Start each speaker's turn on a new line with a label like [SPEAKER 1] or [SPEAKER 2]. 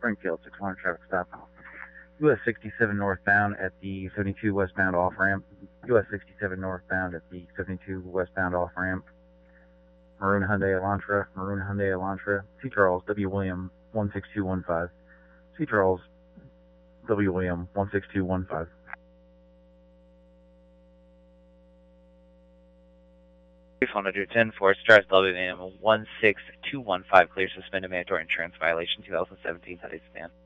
[SPEAKER 1] Springfield, 600 traffic stop. US 67 northbound at the 72 westbound off ramp. US 67 northbound at the 72 westbound off ramp. Maroon Hyundai Elantra. C. Charles W. William 16215. C. Charles W. William 16215.
[SPEAKER 2] Phone under 10 4 stars WM 16215, clear suspended mandatory insurance violation 2017 Hyundai sedan.